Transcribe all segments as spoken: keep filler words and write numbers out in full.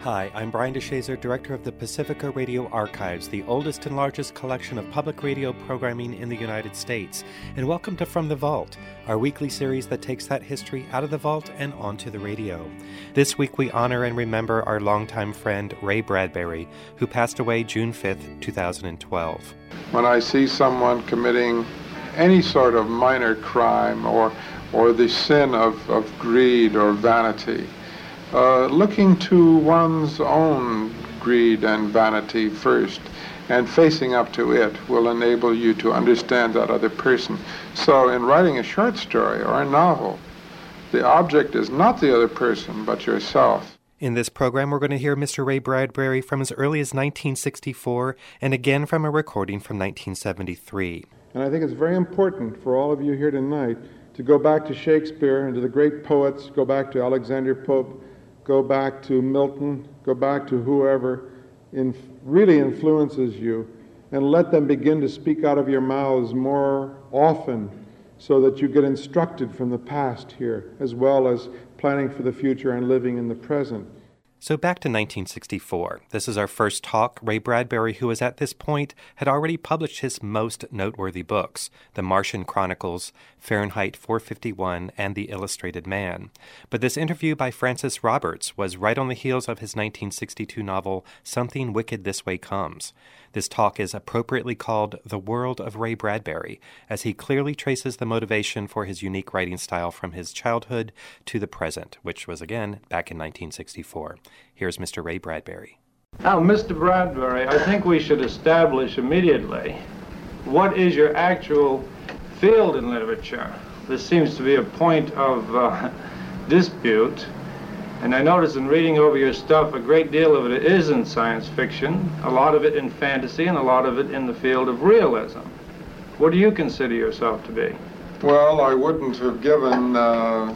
Hi, I'm Brian DeShazer, Director of the Pacifica Radio Archives, the oldest and largest collection of public radio programming in the United States. And welcome to From the Vault, our weekly series that takes that history out of the vault and onto the radio. This week we honor and remember our longtime friend Ray Bradbury, who passed away June fifth, two thousand twelve. When I see someone committing any sort of minor crime or, or the sin of, of greed or vanity, Uh, looking to one's own greed and vanity first and facing up to it will enable you to understand that other person. So in writing a short story or a novel, the object is not the other person but yourself. In this program, we're going to hear Mister Ray Bradbury from as early as nineteen sixty-four and again from a recording from nineteen seventy-three. And I think it's very important for all of you here tonight to go back to Shakespeare and to the great poets, go back to Alexander Pope, go back to Milton, go back to whoever in, really influences you, and let them begin to speak out of your mouths more often so that you get instructed from the past here, as well as planning for the future and living in the present. So back to nineteen sixty-four. This is our first talk. Ray Bradbury, who was at this point, had already published his most noteworthy books, The Martian Chronicles, Fahrenheit four fifty-one, and The Illustrated Man. But this interview by Francis Roberts was right on the heels of his nineteen sixty-two novel, Something Wicked This Way Comes. This talk is appropriately called The World of Ray Bradbury, as he clearly traces the motivation for his unique writing style from his childhood to the present, which was, again, back in nineteen sixty-four. Here's Mister Ray Bradbury. Now, Mister Bradbury, I think we should establish immediately what is your actual field in literature. This seems to be a point of uh, dispute. And I notice in reading over your stuff, a great deal of it is in science fiction, a lot of it in fantasy, and a lot of it in the field of realism. What do you consider yourself to be? Well, I wouldn't have given uh,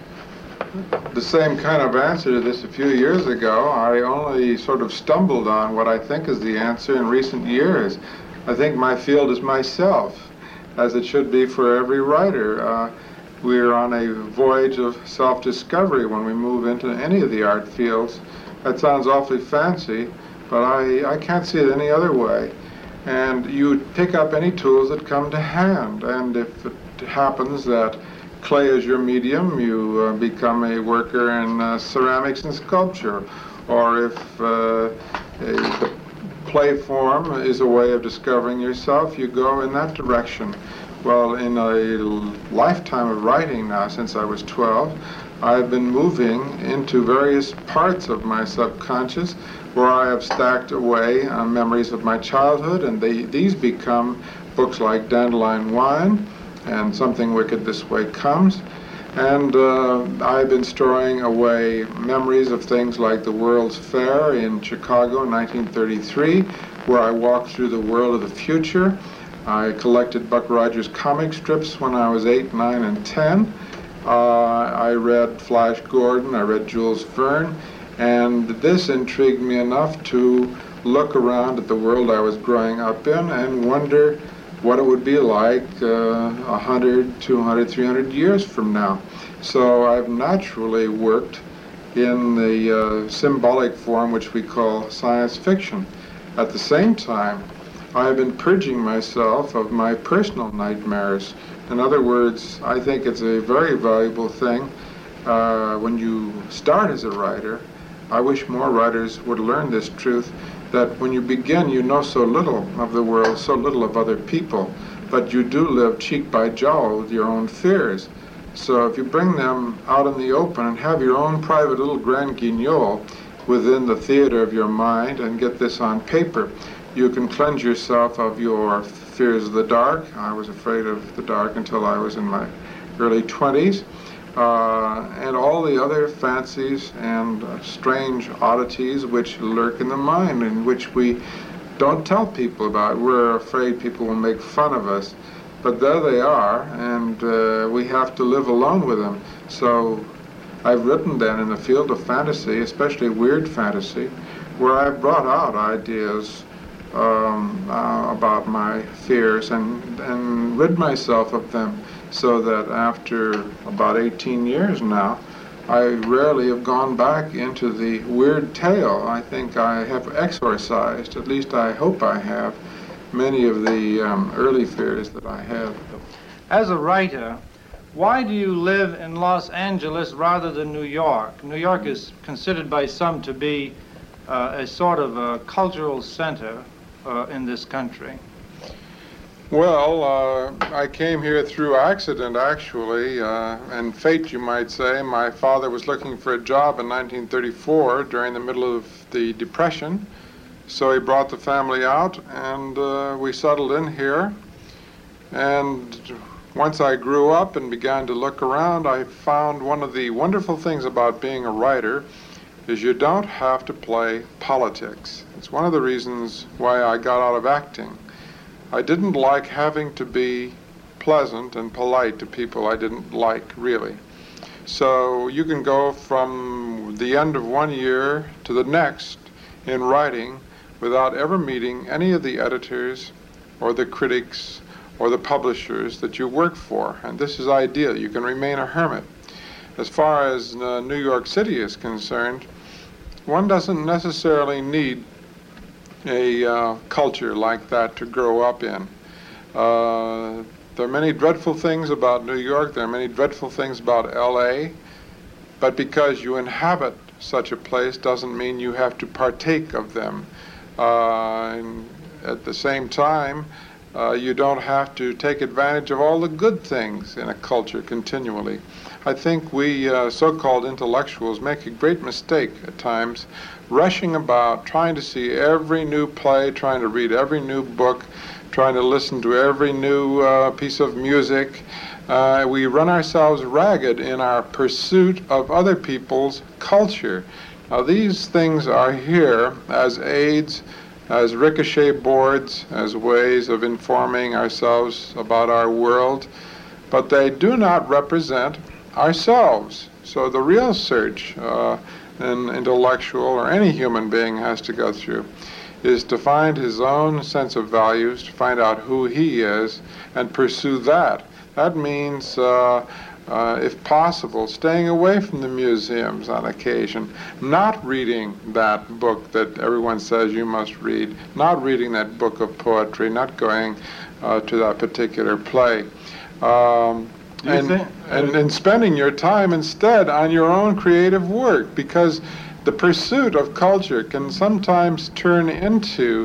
the same kind of answer to this a few years ago. I only sort of stumbled on what I think is the answer in recent years. I think my field is myself, as it should be for every writer. Uh, We're on a voyage of self-discovery when we move into any of the art fields. That sounds awfully fancy, but I, I can't see it any other way. And you pick up any tools that come to hand. And if it happens that clay is your medium, you uh, become a worker in uh, ceramics and sculpture. Or if uh, a, the play form is a way of discovering yourself, you go in that direction. Well, in a lifetime of writing now, since I was twelve, I've been moving into various parts of my subconscious where I have stacked away uh, memories of my childhood, and they, these become books like Dandelion Wine and Something Wicked This Way Comes. And uh, I've been storing away memories of things like the World's Fair in Chicago in nineteen thirty-three, where I walked through the world of the future. I collected Buck Rogers comic strips when I was eight, nine, and ten. Uh, I read Flash Gordon, I read Jules Verne, and this intrigued me enough to look around at the world I was growing up in and wonder what it would be like uh, one hundred, two hundred, three hundred years from now. So I've naturally worked in the uh, symbolic form which we call science fiction. At the same time, I've been purging myself of my personal nightmares. In other words, I think it's a very valuable thing uh, when you start as a writer. I wish more writers would learn this truth, that when you begin, you know so little of the world, so little of other people, but you do live cheek by jowl with your own fears. So if you bring them out in the open and have your own private little Grand Guignol within the theater of your mind and get this on paper, you can cleanse yourself of your fears of the dark. I was afraid of the dark until I was in my early twenties. Uh, and all the other fancies and uh, strange oddities which lurk in the mind and which we don't tell people about. We're afraid people will make fun of us. But there they are, and uh, we have to live alone with them. So I've written then in the field of fantasy, especially weird fantasy, where I've brought out ideas Um, uh, about my fears and, and rid myself of them, so that after about eighteen years now, I rarely have gone back into the weird tale. I think I have exorcised, at least I hope I have, many of the um, early fears that I have. As a writer, why do you live in Los Angeles rather than New York? New York is considered by some to be uh, a sort of a cultural center uh, in this country. Well, uh, I came here through accident, actually, uh, and fate, you might say. My father was looking for a job in nineteen thirty-four during the middle of the Depression, so he brought the family out, and uh, we settled in here. And once I grew up and began to look around, I found one of the wonderful things about being a writer is you don't have to play politics. It's one of the reasons why I got out of acting. I didn't like having to be pleasant and polite to people I didn't like, really. So you can go from the end of one year to the next in writing without ever meeting any of the editors or the critics or the publishers that you work for. And this is ideal. You can remain a hermit. As far as uh, New York City is concerned, one doesn't necessarily need a uh, culture like that to grow up in. Uh, there are many dreadful things about New York, there are many dreadful things about L A, but because you inhabit such a place doesn't mean you have to partake of them. Uh, and at the same time, uh, you don't have to take advantage of all the good things in a culture continually. I think we uh, so-called intellectuals make a great mistake at times, rushing about, trying to see every new play, trying to read every new book, trying to listen to every new uh, piece of music. Uh, we run ourselves ragged in our pursuit of other people's culture. Now, these things are here as aids, as ricochet boards, as ways of informing ourselves about our world, but they do not represent ourselves. So the real search uh, an intellectual or any human being has to go through is to find his own sense of values, to find out who he is, and pursue that. That means, uh, uh, if possible, staying away from the museums on occasion, not reading that book that everyone says you must read, not reading that book of poetry, not going uh, to that particular play. Um, And, think, and, and spending your time instead on your own creative work, because the pursuit of culture can sometimes turn into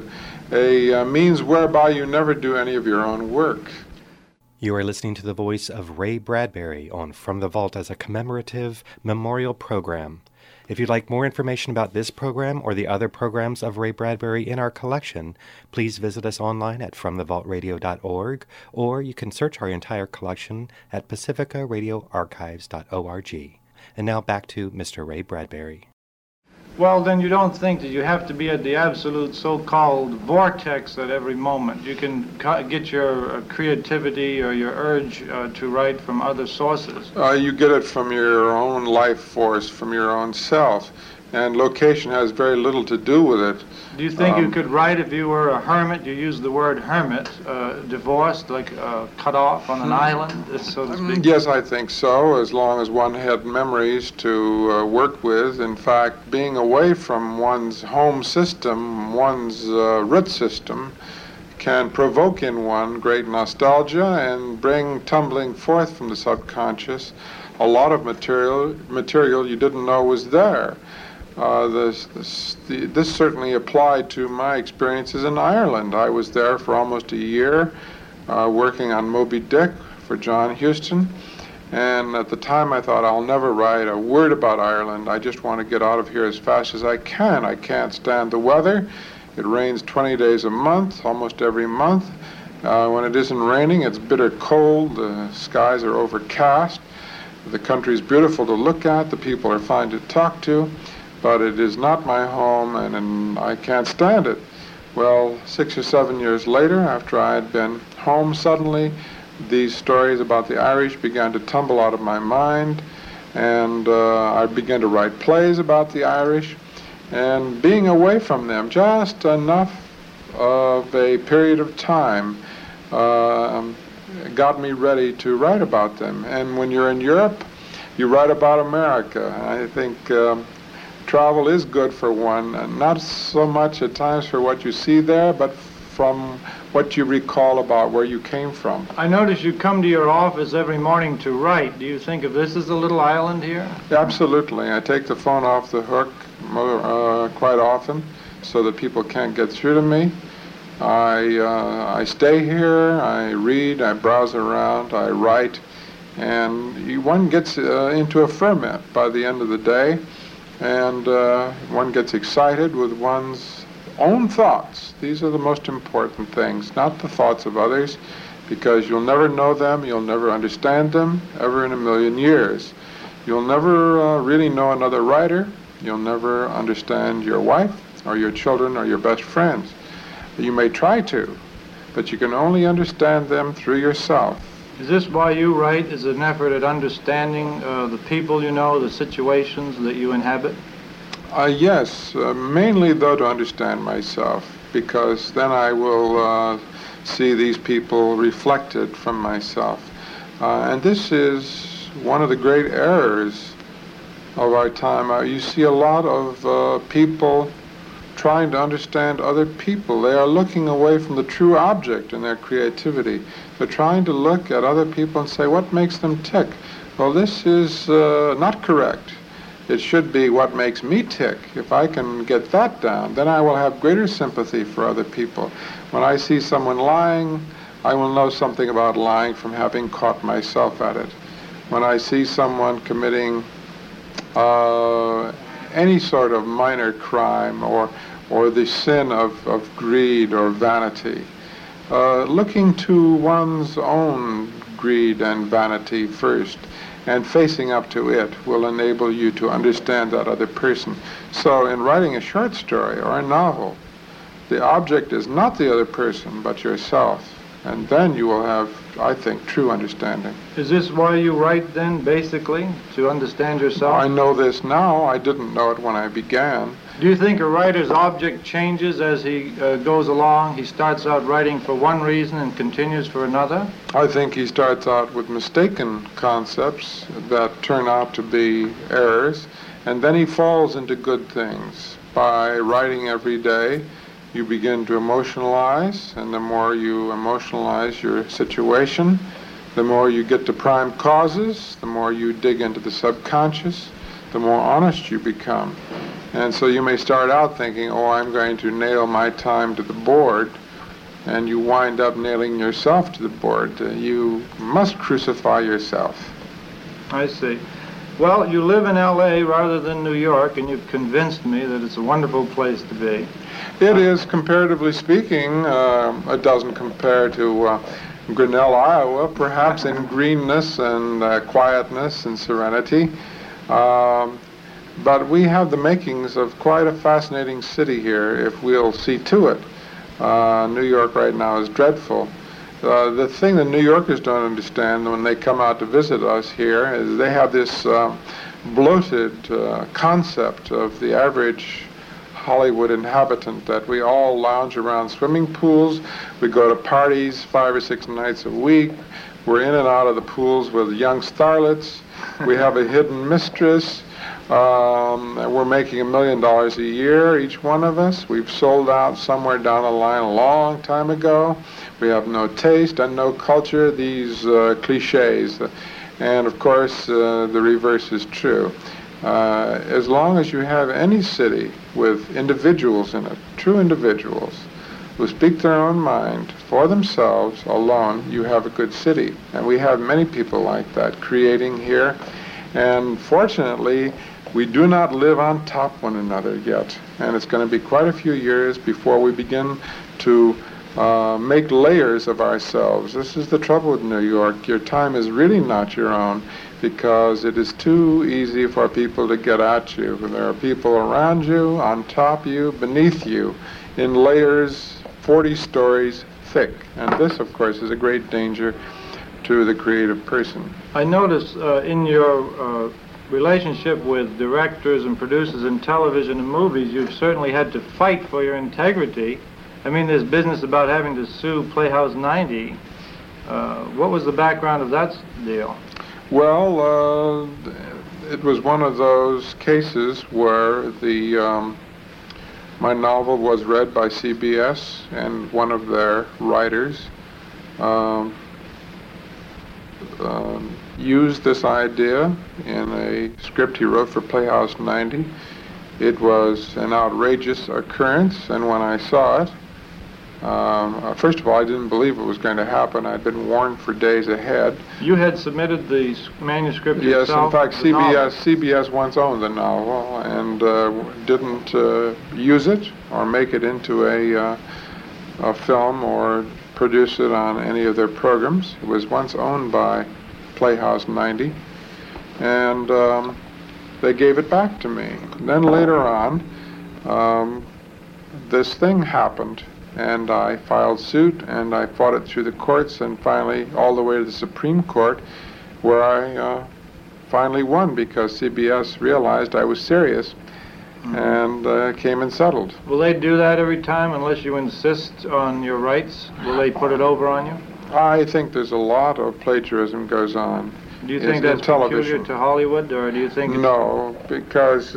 a uh, means whereby you never do any of your own work. You are listening to the voice of Ray Bradbury on From the Vault as a commemorative memorial program. If you'd like more information about this program or the other programs of Ray Bradbury in our collection, please visit us online at from the vault radio dot org, or you can search our entire collection at pacifica radio archives dot org. And now back to Mister Ray Bradbury. Well, then you don't think that you have to be at the absolute so-called vortex at every moment. You can ca- get your uh, creativity or your urge uh, to write from other sources. Uh, you get it from your own life force, from your own self, and location has very little to do with it. Do you think um, you could write if you were a hermit? You use the word hermit, uh, divorced, like uh, cut off on an island, so to speak? Yes, I think so, as long as one had memories to uh, work with. In fact, being away from one's home system, one's uh, root system, can provoke in one great nostalgia and bring tumbling forth from the subconscious a lot of material, material you didn't know was there. Uh, this, this, the, this certainly applied to my experiences in Ireland. I was there for almost a year uh, working on Moby Dick for John Huston, and at the time I thought, I'll never write a word about Ireland. I just want to get out of here as fast as I can. I can't stand the weather. It rains twenty days a month, almost every month. Uh, when it isn't raining, it's bitter cold. The skies are overcast. The country is beautiful to look at. The people are fine to talk to. But it is not my home, and, and I can't stand it. Well, six or seven years later, after I had been home, suddenly these stories about the Irish began to tumble out of my mind, and uh, I began to write plays about the Irish, and being away from them just enough of a period of time uh, got me ready to write about them. And when you're in Europe, you write about America. I think um, travel is good for one, and not so much at times for what you see there, but from what you recall about where you came from. I notice you come to your office every morning to write. Do you think of this as a little island here? Absolutely. I take the phone off the hook uh, quite often so that people can't get through to me. I, uh, I stay here, I read, I browse around, I write, and you, one gets uh, into a ferment by the end of the day, and uh, one gets excited with one's own thoughts. These are the most important things, not the thoughts of others, because you'll never know them, you'll never understand them, ever in a million years. You'll never uh, really know another writer, you'll never understand your wife, or your children, or your best friends. You may try to, but you can only understand them through yourself. Is this why you write, is an effort at understanding uh, the people you know, the situations that you inhabit? Uh, yes, uh, mainly though to understand myself, because then I will uh, see these people reflected from myself. Uh, and this is one of the great errors of our time. Uh, you see a lot of uh, people trying to understand other people. They are looking away from the true object in their creativity. They're trying to look at other people and say, what makes them tick? Well, this is uh, not correct. It should be what makes me tick. If I can get that down, then I will have greater sympathy for other people. When I see someone lying, I will know something about lying from having caught myself at it. When I see someone committing uh, any sort of minor crime or or the sin of, of greed or vanity, uh, looking to one's own greed and vanity first and facing up to it will enable you to understand that other person. So in writing a short story or a novel, the object is not the other person but yourself, and then you will have, I think, true understanding. Is this why you write then, basically, to understand yourself? I know this now. I didn't know it when I began. Do you think a writer's object changes as he uh, goes along? He starts out writing for one reason and continues for another? I think he starts out with mistaken concepts that turn out to be errors, and then he falls into good things. By writing every day, you begin to emotionalize, and the more you emotionalize your situation, the more you get to prime causes, the more you dig into the subconscious, the more honest you become. And so you may start out thinking, oh, I'm going to nail my time to the board, and you wind up nailing yourself to the board. Uh, you must crucify yourself. I see. Well, you live in L A rather than New York, and you've convinced me that it's a wonderful place to be. It is, comparatively speaking. Uh, it doesn't compare to uh, Grinnell, Iowa, perhaps in greenness and uh, quietness and serenity. Um, but we have the makings of quite a fascinating city here, if we'll see to it. Uh, New York right now is dreadful. Uh, the thing that New Yorkers don't understand when they come out to visit us here is they have this uh, bloated uh, concept of the average Hollywood inhabitant, that we all lounge around swimming pools, we go to parties five or six nights a week, we're in and out of the pools with young starlets, we have a hidden mistress, um, and we're making a million dollars a year, each one of us. We've sold out somewhere down the line a long time ago. We have no taste and no culture, these uh, cliches. And of course, uh, the reverse is true. Uh, as long as you have any city with individuals in it, true individuals, who speak their own mind for themselves alone, you have a good city. And we have many people like that creating here. And fortunately, we do not live on top one another yet. And it's going to be quite a few years before we begin to uh, make layers of ourselves. This is the trouble with New York. Your time is really not your own, because it is too easy for people to get at you. There are people around you, on top of you, beneath you, in layers forty stories thick. And this, of course, is a great danger to the creative person. I notice uh, in your uh, relationship with directors and producers in television and movies, you've certainly had to fight for your integrity. I mean, this business about having to sue Playhouse ninety, uh, what was the background of that deal? Well, uh, it was one of those cases where the um, my novel was read by C B S, and one of their writers um, um, used this idea in a script he wrote for Playhouse ninety. It was an outrageous occurrence, and when I saw it, um, uh, first of all, I didn't believe it was going to happen. I'd been warned for days ahead. You had submitted the s- manuscript Yes, yourself? in fact, the novel? C B S C B S once owned the novel and uh, didn't uh, use it or make it into a, uh, a film or produce it on any of their programs. It was once owned by Playhouse ninety, and um, they gave it back to me. Then later on, um, this thing happened, and I filed suit, and I fought it through the courts, and finally all the way to the Supreme Court, where I uh, finally won because C B S realized I was serious, mm-hmm. and uh, came and settled. Will they do that every time unless you insist on your rights? Will they put it over on you? I think there's a lot of plagiarism goes on. Do you think that's peculiar to Hollywood, or do you think... No, because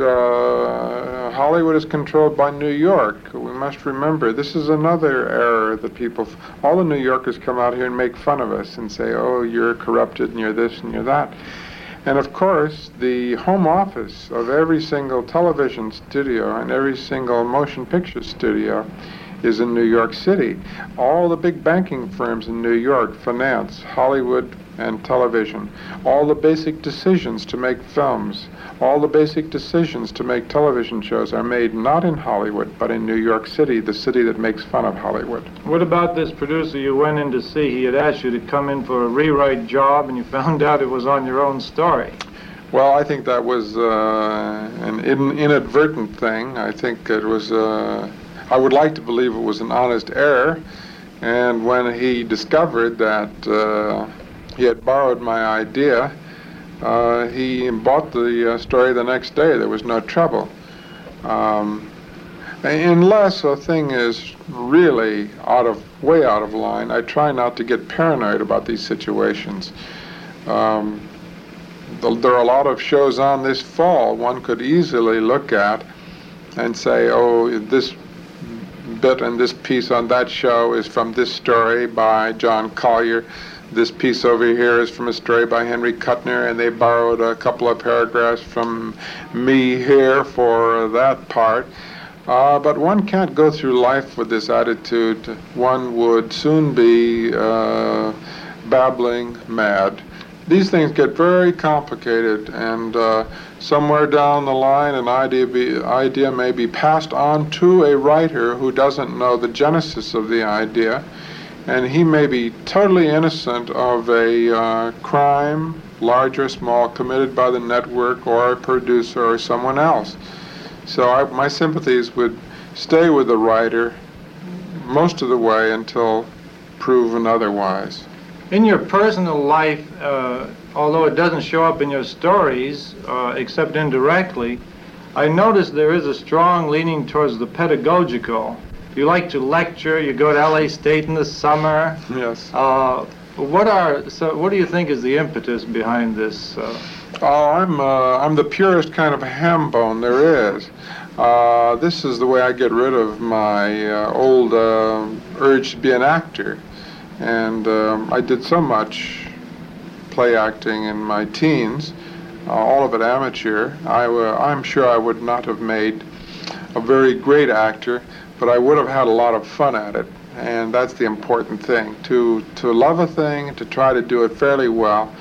uh, Hollywood is controlled by New York. We must remember, this is another error that people... All the New Yorkers come out here and make fun of us and say, oh, you're corrupted and you're this and you're that. And of course, the home office of every single television studio and every single motion picture studio is in New York City. All the big banking firms in New York finance Hollywood and television. All the basic decisions to make films, all the basic decisions to make television shows are made not in Hollywood, but in New York City, the city that makes fun of Hollywood. What about this producer you went in to see? He had asked you to come in for a rewrite job, and you found out it was on your own story. Well, I think that was uh, an in inadvertent thing. I think it was, uh, I would like to believe it was an honest error. And when he discovered that uh, he had borrowed my idea, uh, he bought the uh, story the next day. There was no trouble. Um, unless a thing is really out of, way out of line, I try not to get paranoid about these situations. Um, There are a lot of shows on this fall one could easily look at and say, oh, this bit and this piece on that show is from this story by John Collier. This piece over here is from a story by Henry Kuttner, and they borrowed a couple of paragraphs from me here for that part. Uh, but one can't go through life with this attitude. One would soon be uh, babbling mad. These things get very complicated, and uh, somewhere down the line an idea, be, idea may be passed on to a writer who doesn't know the genesis of the idea, and he may be totally innocent of a uh, crime, large or small, committed by the network or a producer or someone else. So I, my sympathies would stay with the writer most of the way until proven otherwise. In your personal life, uh, although it doesn't show up in your stories, uh, except indirectly, I notice there is a strong leaning towards the pedagogical. You like to lecture, you go to L A State in the summer. Yes. Uh, what are, so what do you think is the impetus behind this? Uh... Oh, I'm, uh, I'm the purest kind of ham bone there is. Uh, this is the way I get rid of my uh, old uh, urge to be an actor. And um, I did so much play acting in my teens, uh, all of it amateur. I w I'm sure I would not have made a very great actor, but I would have had a lot of fun at it. And that's the important thing, to, to love a thing, to try to do it fairly well.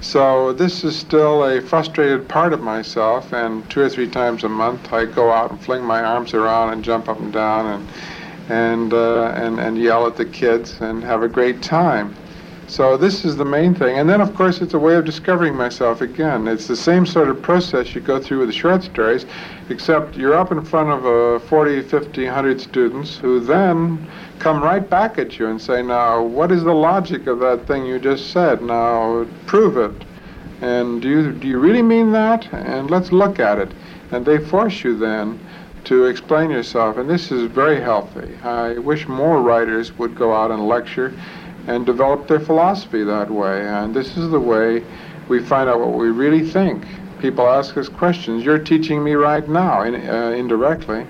So this is still a frustrated part of myself, and two or three times a month I go out and fling my arms around and jump up and down and and, uh, and, and yell at the kids and have a great time. So this is the main thing. And then, of course, it's a way of discovering myself again. It's the same sort of process you go through with the short stories, except you're up in front of uh, forty, fifty, one hundred students who then come right back at you and say, now, what is the logic of that thing you just said? Now, prove it. And do you, do you really mean that? And let's look at it. And they force you then to explain yourself, and this is very healthy. I wish more writers would go out and lecture and develop their philosophy that way, and this is the way We find out what we really think. People ask us questions. You're teaching me right now, in, uh, indirectly.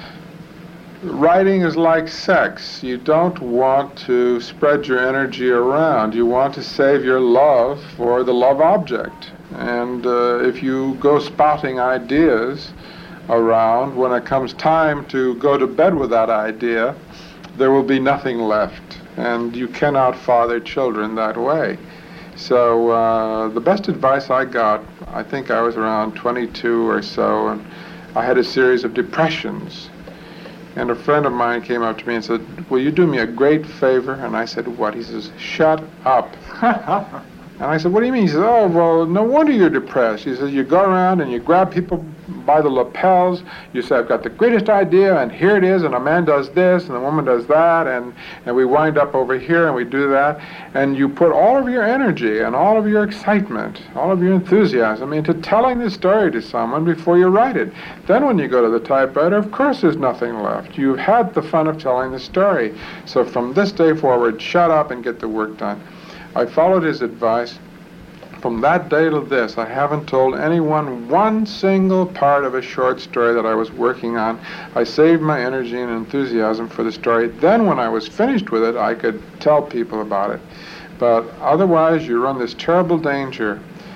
Writing is like sex. You don't want to spread your energy around. You want to save your love for the love object. And uh, if you go spouting ideas around, when it comes time to go to bed with that idea, there will be nothing left. And you cannot father children that way. So uh, the best advice I got, I think I was around twenty-two or so, and I had a series of depressions. And a friend of mine came up to me and said, will you do me a great favor? And I said, what? He says, shut up. And I said, what do you mean? He says, oh, well, no wonder you're depressed. He says, you go around and you grab people by the lapels. You say, I've got the greatest idea, and here it is, and a man does this, and a woman does that, and, and we wind up over here, and we do that. And you put all of your energy and all of your excitement, all of your enthusiasm into telling the story to someone before you write it. Then when you go to the typewriter, of course there's nothing left. You've had the fun of telling the story. So from this day forward, shut up and get the work done. I followed his advice. From that day to this, I haven't told anyone one single part of a short story that I was working on. I saved my energy and enthusiasm for the story. Then when I was finished with it, I could tell people about it. But otherwise, you run this terrible danger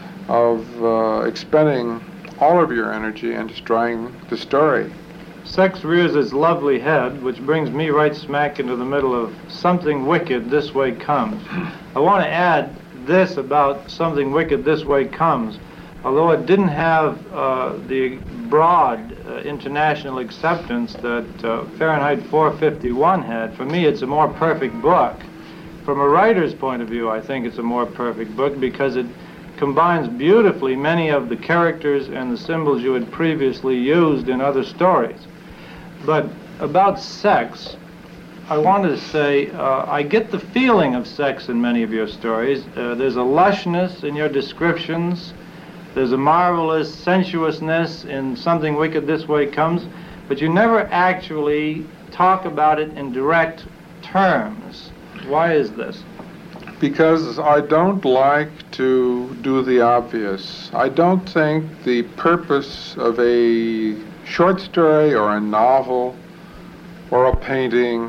of uh, expending all of your energy and destroying the story. Sex rears its lovely head, which brings me right smack into the middle of Something Wicked This Way Comes. I want to add this about Something Wicked This Way Comes. Although it didn't have uh, the broad uh, international acceptance that uh, Fahrenheit four fifty-one had, for me it's a more perfect book. From a writer's point of view, I think it's a more perfect book because it combines beautifully many of the characters and the symbols you had previously used in other stories. But about sex, I wanted to say, uh, I get the feeling of sex in many of your stories. Uh, there's a lushness in your descriptions. There's a marvelous sensuousness in Something Wicked This Way Comes, but you never actually talk about it in direct terms. Why is this? Because I don't like to do the obvious. I don't think the purpose of a short story or a novel or a painting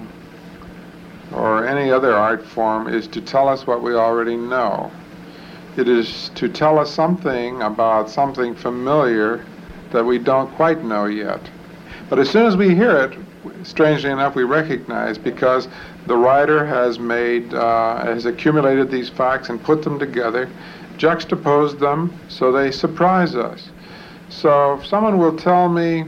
or any other art form is to tell us what we already know. It is to tell us something about something familiar that we don't quite know yet. But as soon as we hear it, strangely enough, we recognize, because the writer has made, uh, has accumulated these facts and put them together, juxtaposed them so they surprise us. So if someone will tell me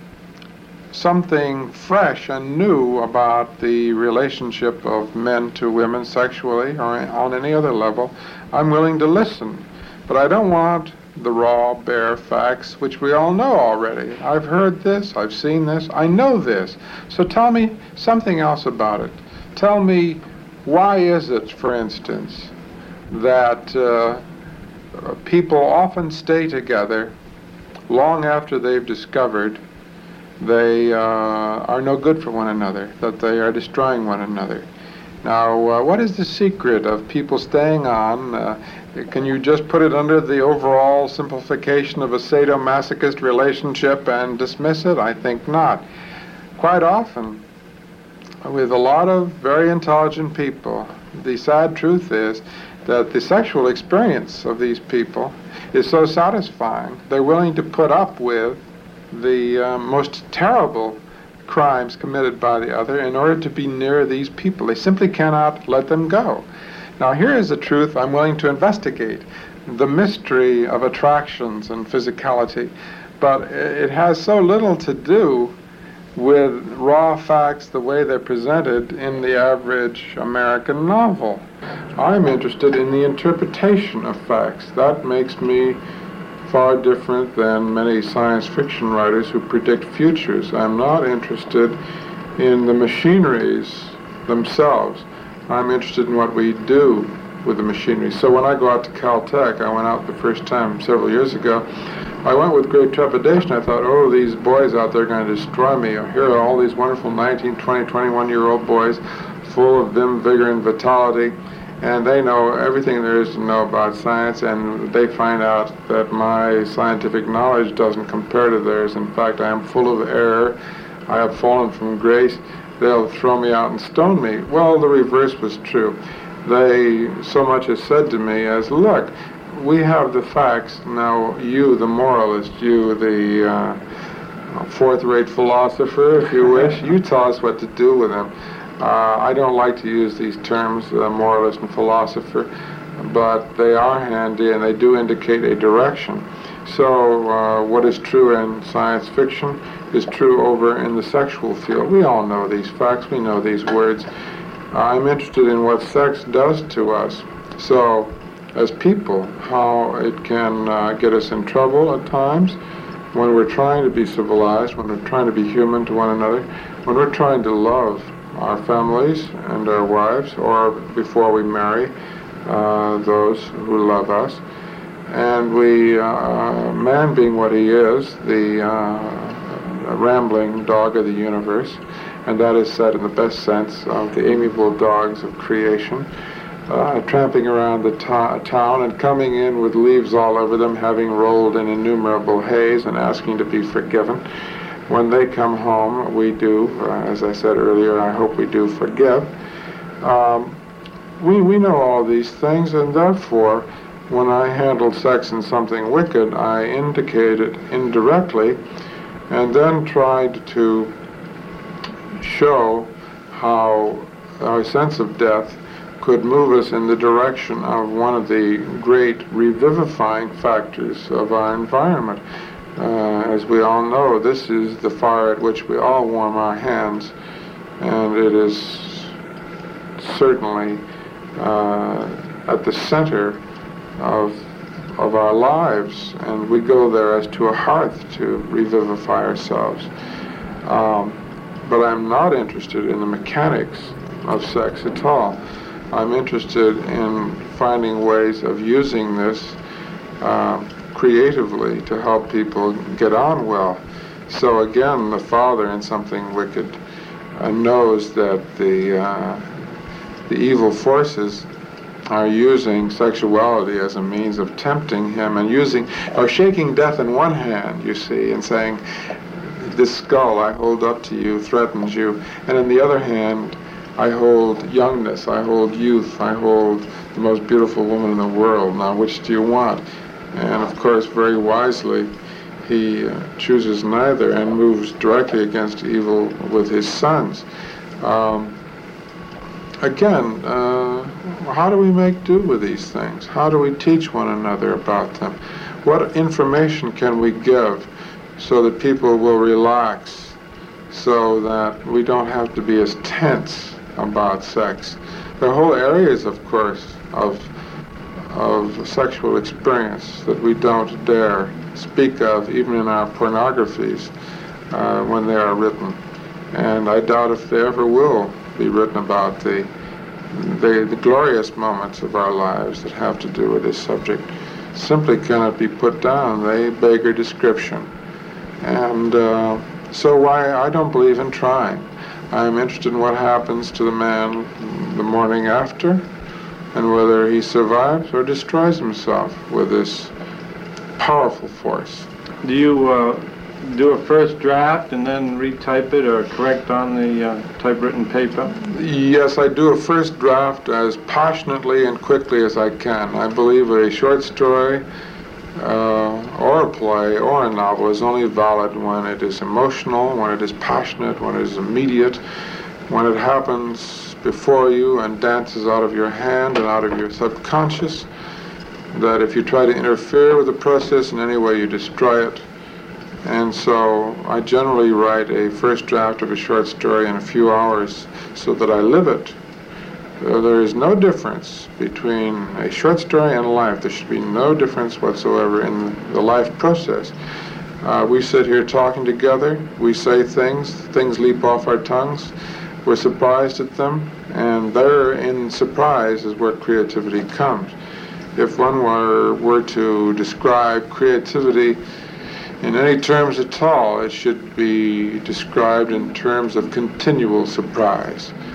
something fresh and new about the relationship of men to women sexually or on any other level, I'm willing to listen. But I don't want the raw, bare facts, which we all know already. I've heard this, I've seen this, I know this. So tell me something else about it. Tell me, why is it, for instance, that uh, people often stay together long after they've discovered they uh, are no good for one another, that they are destroying one another. Now, uh, what is the secret of people staying on? Uh, can you just put it under the overall simplification of a sadomasochist relationship and dismiss it? I think not. Quite often, with a lot of very intelligent people, the sad truth is that the sexual experience of these people is so satisfying, they're willing to put up with the uh, most terrible crimes committed by the other in order to be near these people. They simply cannot let them go. Now, here is the truth I'm willing to investigate, the mystery of attractions and physicality, but it has so little to do with raw facts the way they're presented in the average American novel. I'm interested in the interpretation of facts. That makes me far different than many science fiction writers who predict futures. I'm not interested in the machineries themselves. I'm interested in what we do with the machinery. So when I go out to Caltech, I went out the first time several years ago, I went with great trepidation. I thought, oh, these boys out there are going to destroy me. Here are all these wonderful nineteen, twenty, twenty-one-year-old boys full of vim, vigor, and vitality. and they know everything there is to know about science, and they find out that my scientific knowledge doesn't compare to theirs. In fact, I am full of error. I have fallen from grace. They'll throw me out and stone me. Well, the reverse was true. They so much as said to me as, look, we have the facts. Now you, the moralist, you, the uh, fourth-rate philosopher, if you wish, you tell us what to do with them. Uh, I don't like to use these terms, uh, moralist and philosopher, but they are handy and they do indicate a direction. So uh, what is true in science fiction is true over in the sexual field. We all know these facts, we know these words. I'm interested in what sex does to us. So, as people, how it can uh, get us in trouble at times when we're trying to be civilized, when we're trying to be human to one another, when we're trying to love our families and our wives, or before we marry uh, those who love us. And we, uh, man being what he is, the uh, rambling dog of the universe, and that is said in the best sense of the amiable dogs of creation, uh, tramping around the to town and coming in with leaves all over them, having rolled in innumerable haze and asking to be forgiven. When they come home, we do, uh, as I said earlier, I hope we do forgive. Um, we, we know all these things, and therefore, when I handled sex and something wicked, I indicated indirectly and then tried to show how our sense of death could move us in the direction of one of the great revivifying factors of our environment. Uh, as we all know, this is the fire at which we all warm our hands, and it is certainly uh, at the center of of our lives, and we go there as to a hearth to revivify ourselves. Um, but I'm not interested in the mechanics of sex at all. I'm interested in finding ways of using this uh, creatively to help people get on well. So again, the father in something wicked uh, knows that the uh, the evil forces are using sexuality as a means of tempting him and using, or shaking death in one hand, you see, and saying, this skull I hold up to you threatens you, and in the other hand, I hold youngness, I hold youth, I hold the most beautiful woman in the world. Now, which do you want? And of course, very wisely, he uh, chooses neither and moves directly against evil with his sons. Um, again, uh, how do we make do with these things? How do we teach one another about them? What information can we give so that people will relax, so that we don't have to be as tense about sex? There are whole areas, of course, of of sexual experience that we don't dare speak of, even in our pornographies, uh, when they are written. And I doubt if they ever will be written about the, the, the glorious moments of our lives that have to do with this subject. Simply cannot be put down. They beggar description. And uh, so why I don't believe in trying. I'm interested in what happens to the man the morning after, and whether he survives or destroys himself with this powerful force. Do you uh, do a first draft and then retype it or correct on the uh, typewritten paper? Yes, I do a first draft as passionately and quickly as I can. I believe a short story uh, or a play or a novel is only valid when it is emotional, when it is passionate, when it is immediate, when it happens before you and dances out of your hand and out of your subconscious, that if you try to interfere with the process in any way, you destroy it. And so I generally write a first draft of a short story in a few hours so that I live it. Uh, there is no difference between a short story and life. There should be no difference whatsoever in the life process. Uh, we sit here talking together, we say things, things leap off our tongues, we're surprised at them, and there in surprise is where creativity comes. If one were, were to describe creativity in any terms at all, it should be described in terms of continual surprise.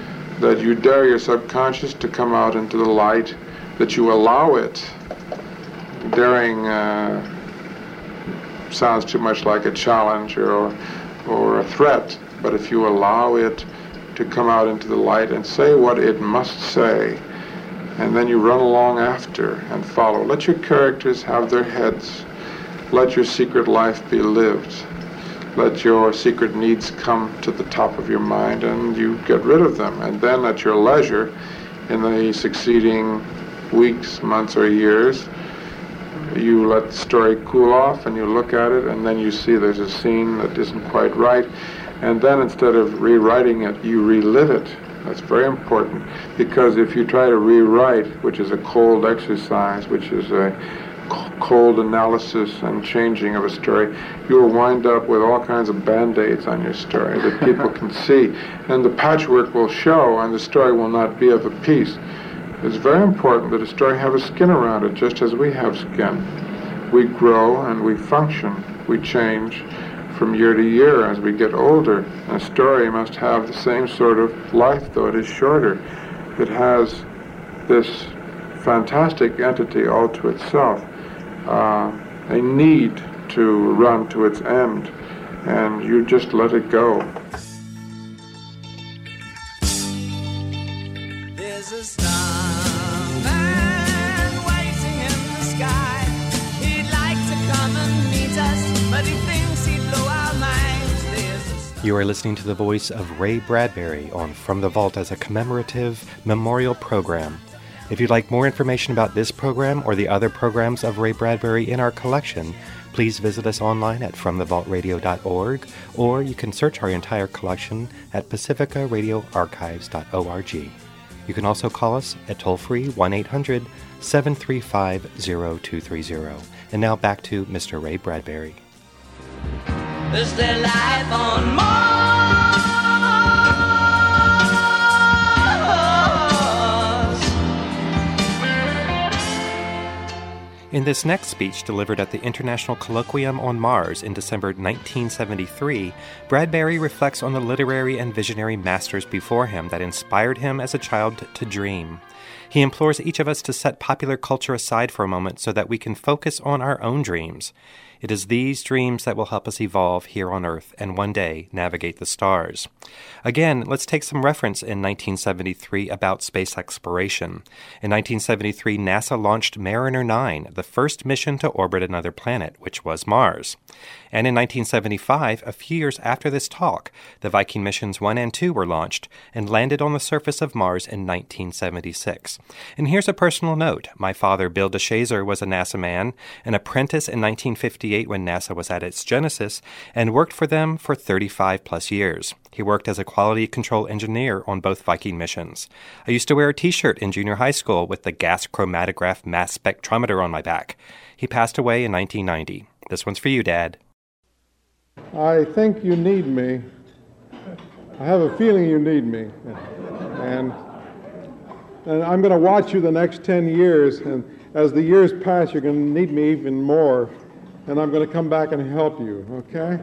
that you dare your subconscious to come out into the light, that you allow it. Daring uh, sounds too much like a challenge or, or a threat, but if you allow it to come out into the light and say what it must say, and then you run along after and follow. Let your characters have their heads. Let your secret life be lived. Let your secret needs come to the top of your mind and you get rid of them. And then at your leisure, in the succeeding weeks, months, or years, you let the story cool off and you look at it, and then you see there's a scene that isn't quite right. And then instead of rewriting it, you relive it. That's very important, because if you try to rewrite, which is a cold exercise, which is a cold analysis and changing of a story, you will wind up with all kinds of band-aids on your story that people can see, and the patchwork will show and the story will not be of a piece. It's very important that a story have a skin around it, just as we have skin. We grow and we function, we change from year to year as we get older. And a story must have the same sort of life, though it is shorter. It has this fantastic entity all to itself, uh, a need to run to its end, and you just let it go. There's a starman waiting in the sky. He'd like to come and meet us, but he thinks he'd blow our minds. There's a star- You are listening to the voice of Ray Bradbury on From the Vault as a commemorative memorial program. If you'd like more information about this program or the other programs of Ray Bradbury in our collection, please visit us online at from the vault radio dot org, or you can search our entire collection at pacifica radio archives dot org. You can also call us at toll-free one eight hundred seven three five zero two three zero. And now back to Mister Ray Bradbury. Is there life on Mars? In this next speech delivered at the International Colloquium on Mars in December nineteen seventy-three, Bradbury reflects on the literary and visionary masters before him that inspired him as a child to dream. He implores each of us to set popular culture aside for a moment so that we can focus on our own dreams. It is these dreams that will help us evolve here on Earth and one day navigate the stars. Again, let's take some reference in nineteen seventy-three about space exploration. In nineteen seventy-three, NASA launched Mariner nine, the first mission to orbit another planet, which was Mars. And in nineteen seventy-five, a few years after this talk, the Viking missions one and two were launched and landed on the surface of Mars in nineteen seventy-six. And here's a personal note. My father, Bill DeShazer, was a NASA man, an apprentice in nineteen fifty-eight when NASA was at its genesis, and worked for them for thirty-five plus years. He worked as a quality control engineer on both Viking missions. I used to wear a t-shirt in junior high school with the gas chromatograph mass spectrometer on my back. He passed away in nineteen ninety. This one's for you, Dad. I think you need me. I have a feeling you need me. And, and I'm going to watch you the next ten years, and as the years pass, you're going to need me even more, and I'm going to come back and help you, okay?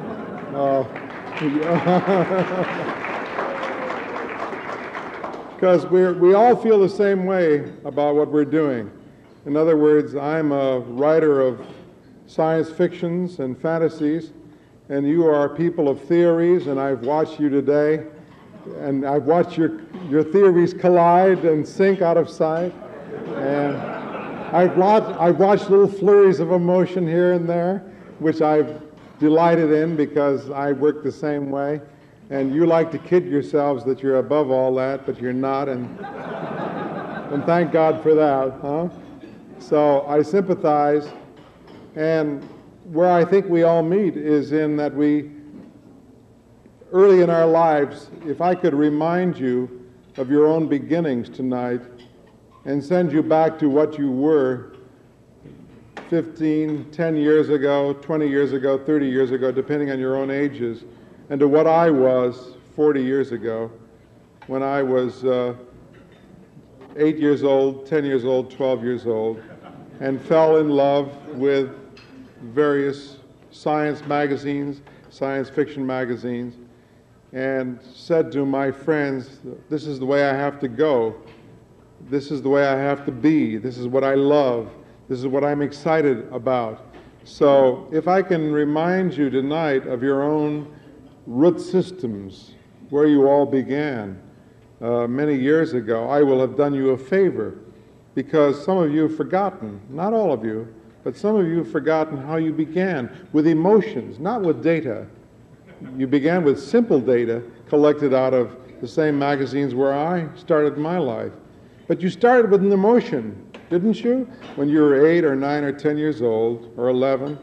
Because uh, we we all feel the same way about what we're doing. In other words, I'm a writer of science fictions and fantasies, and you are people of theories, and I've watched you today, and I've watched your your theories collide and sink out of sight, and I've watched, I've watched little flurries of emotion here and there, which I've delighted in because I work the same way, and you like to kid yourselves that you're above all that, but you're not, and and thank God for that, huh? So I sympathize, and where I think we all meet is in that we, early in our lives, if I could remind you of your own beginnings tonight and send you back to what you were fifteen, ten years ago, twenty years ago, thirty years ago, depending on your own ages, and to what I was forty years ago when I was uh, eight years old, ten years old, twelve years old, and fell in love with various science magazines, science fiction magazines, and said to my friends, this is the way I have to go. This is the way I have to be. This is what I love. This is what I'm excited about. So if I can remind you tonight of your own root systems, where you all began uh, many years ago, I will have done you a favor, because some of you have forgotten, not all of you, but some of you have forgotten how you began, with emotions, not with data. You began with simple data collected out of the same magazines where I started my life. But you started with an emotion, didn't you? When you were eight or nine or ten years old, or eleven.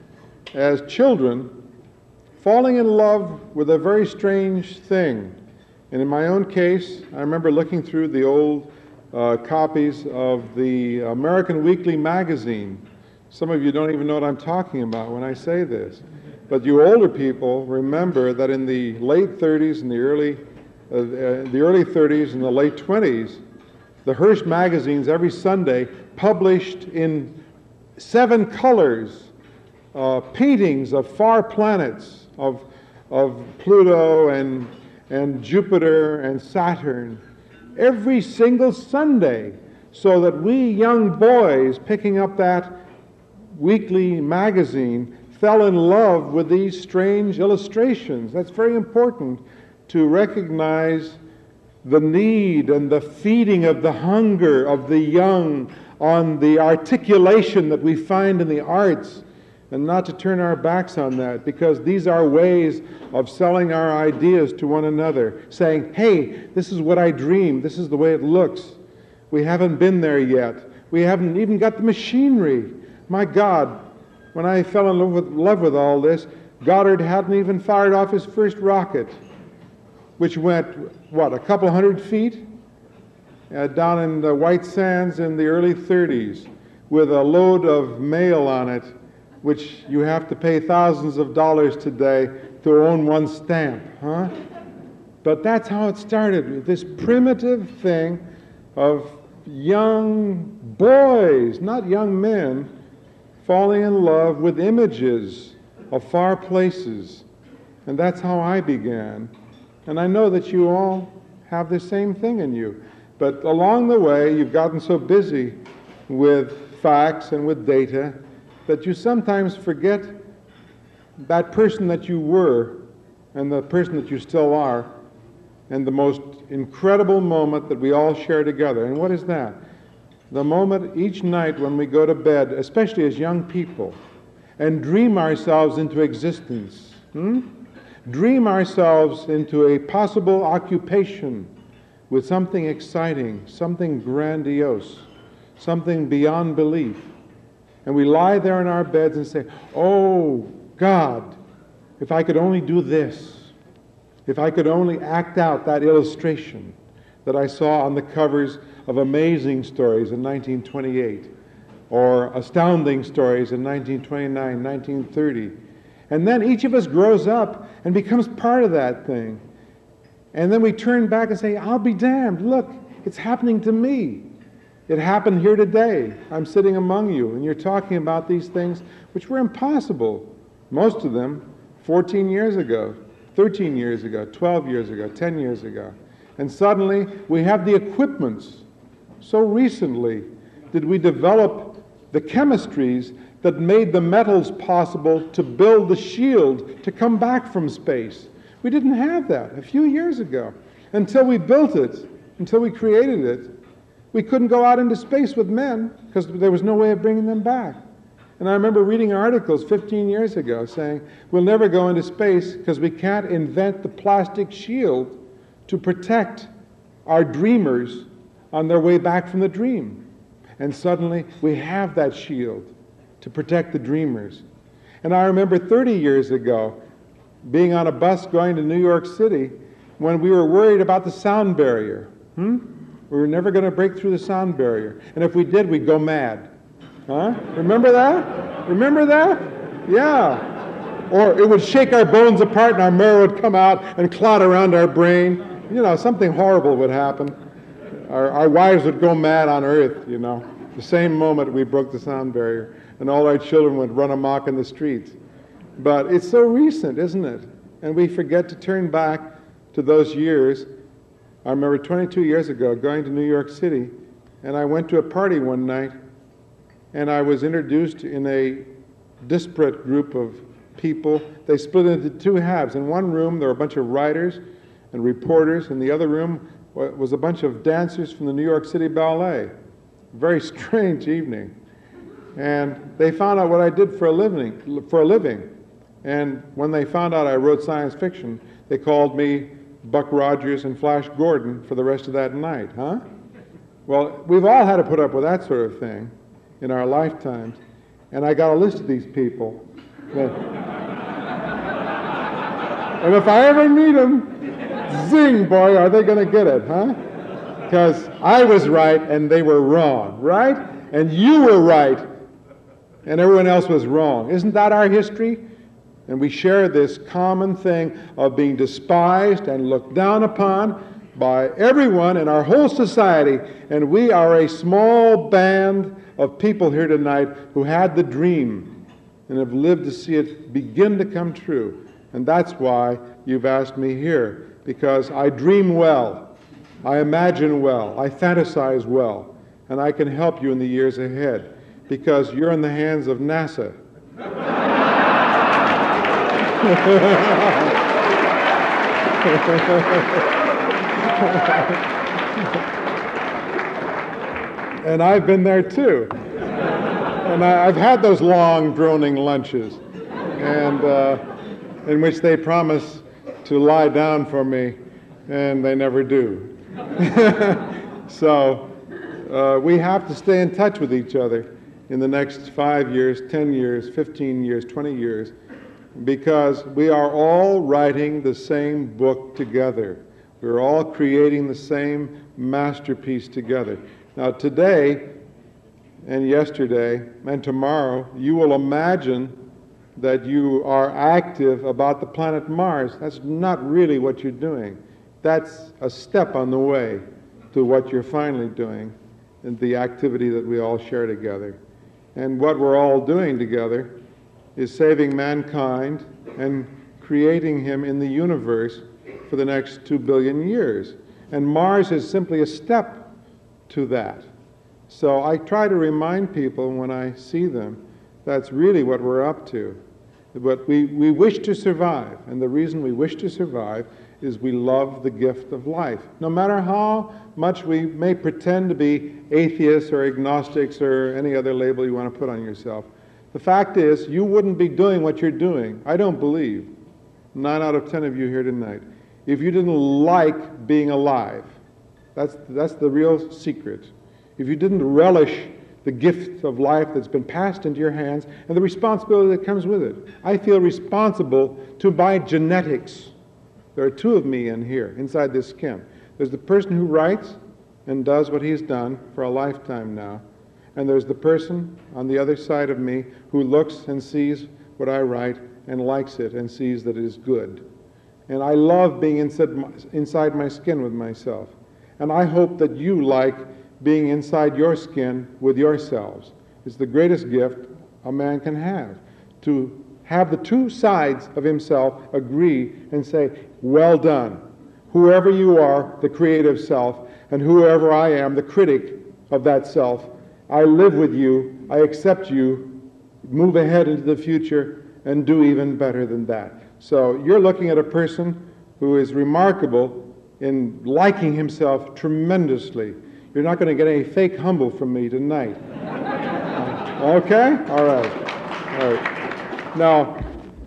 As children, falling in love with a very strange thing. And in my own case, I remember looking through the old uh, copies of the American Weekly magazine. Some of you don't even know what I'm talking about when I say this. But you older people remember that in the late thirties and the early, uh, uh, the early thirties and the late twenties, the Hearst magazines every Sunday published in seven colors uh, paintings of far planets, of, of Pluto and, and Jupiter and Saturn, every single Sunday, so that we young boys picking up that weekly magazine fell in love with these strange illustrations. That's very important, to recognize the need and the feeding of the hunger of the young on the articulation that we find in the arts, and not to turn our backs on that, because these are ways of selling our ideas to one another, saying, hey, this is what I dream, this is the way it looks. We haven't been there yet. We haven't even got the machinery. My God, when I fell in love with, love with all this, Goddard hadn't even fired off his first rocket, which went, what, a couple hundred feet? Uh, down in the White Sands in the early thirties, with a load of mail on it, which you have to pay thousands of dollars today to own one stamp, huh? But that's how it started, this primitive thing of young boys, not young men, falling in love with images of far places. And that's how I began. And I know that you all have the same thing in you. But along the way, you've gotten so busy with facts and with data that you sometimes forget that person that you were and the person that you still are, and the most incredible moment that we all share together. And what is that? The moment each night when we go to bed, especially as young people, and dream ourselves into existence. Hmm? Dream ourselves into a possible occupation with something exciting, something grandiose, something beyond belief. And we lie there in our beds and say, oh, God, if I could only do this, if I could only act out that illustration that I saw on the covers of Amazing Stories in nineteen twenty-eight, or Astounding Stories in nineteen twenty-nine, nineteen thirty. And then each of us grows up and becomes part of that thing. And then we turn back and say, I'll be damned, look, it's happening to me. It happened here today. I'm sitting among you, and you're talking about these things which were impossible, most of them, fourteen years ago, thirteen years ago, twelve years ago, ten years ago. And suddenly, we have the equipments. So recently did we develop the chemistries that made the metals possible to build the shield to come back from space. We didn't have that a few years ago. Until we built it, until we created it, we couldn't go out into space with men because there was no way of bringing them back. And I remember reading articles fifteen years ago saying, we'll never go into space because we can't invent the plastic shield to protect our dreamers on their way back from the dream. And suddenly we have that shield to protect the dreamers. And I remember thirty years ago being on a bus going to New York City when we were worried about the sound barrier. Hmm? We were never going to break through the sound barrier. And if we did, we'd go mad. Huh? Remember that? Remember that? Yeah. Or it would shake our bones apart and our marrow would come out and clot around our brain. You know, something horrible would happen. Our, our wives would go mad on earth, you know, the same moment we broke the sound barrier. And all our children would run amok in the streets. But it's so recent, isn't it? and we forget to turn back to those years. I remember twenty-two years ago going to New York City, and I went to a party one night, and I was introduced in a disparate group of people. They split into two halves. In one room, there were a bunch of writers and reporters. In the other room was a bunch of dancers from the New York City Ballet. Very strange evening. And they found out what I did for a living. For a living. And when they found out I wrote science fiction, they called me Buck Rogers and Flash Gordon for the rest of that night, huh? Well, we've all had to put up with that sort of thing in our lifetimes. And I got a list of these people. But, and if I ever meet them, zing, boy, are they going to get it, huh? Because I was right and they were wrong, right? And you were right and everyone else was wrong. Isn't that our history? And we share this common thing of being despised and looked down upon by everyone in our whole society. And we are a small band of people here tonight who had the dream and have lived to see it begin to come true. And that's why you've asked me here, because I dream well, I imagine well, I fantasize well, and I can help you in the years ahead, because you're in the hands of NASA. And I've been there too. And I, I've had those long, droning lunches, and uh, in which they promise to lie down for me, and they never do. So uh, we have to stay in touch with each other in the next five years, ten years, fifteen years, twenty years, because we are all writing the same book together. We're all creating the same masterpiece together. Now today and yesterday and tomorrow, you will imagine that you are active about the planet Mars. That's not really what you're doing. That's a step on the way to what you're finally doing and the activity that we all share together. And what we're all doing together is saving mankind and creating him in the universe for the next two billion years. And Mars is simply a step to that. So I try to remind people when I see them that's really what we're up to. But we, we wish to survive, and the reason we wish to survive is we love the gift of life. No matter how much we may pretend to be atheists or agnostics or any other label you want to put on yourself, the fact is you wouldn't be doing what you're doing, I don't believe, nine out of ten of you here tonight, if you didn't like being alive. That's, that's the real secret. If you didn't relish the gift of life that's been passed into your hands and the responsibility that comes with it. I feel responsible to my genetics. There are two of me in here, inside this skin. There's the person who writes and does what he's done for a lifetime now. And there's the person on the other side of me who looks and sees what I write and likes it and sees that it is good. And I love being inside my, inside my skin with myself. And I hope that you like being inside your skin with yourselves. It's the greatest gift a man can have, to have the two sides of himself agree and say, well done. Whoever you are, the creative self, and whoever I am, the critic of that self, I live with you, I accept you, move ahead into the future, and do even better than that. So you're looking at a person who is remarkable in liking himself tremendously. You're not going to get any fake humble from me tonight. Okay? All right. All right. Now,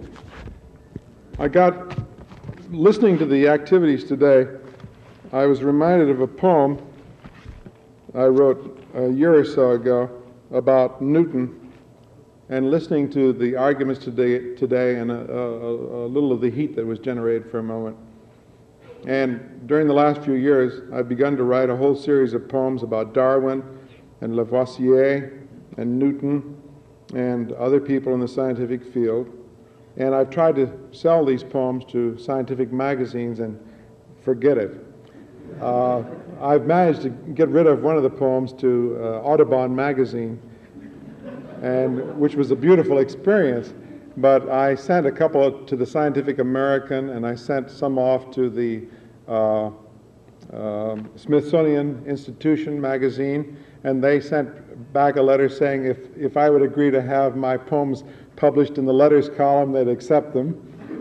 I got, listening to the activities today, I was reminded of a poem I wrote a year or so ago about Newton, and listening to the arguments today, today and a, a, a little of the heat that was generated for a moment. And during the last few years, I've begun to write a whole series of poems about Darwin and Lavoisier and Newton and other people in the scientific field. And I've tried to sell these poems to scientific magazines, and forget it. Uh, I've managed to get rid of one of the poems to uh, Audubon magazine, and which was a beautiful experience. but I sent a couple to the Scientific American, and I sent some off to the uh, uh, Smithsonian Institution magazine, and they sent back a letter saying if, if I would agree to have my poems published in the letters column, they'd accept them.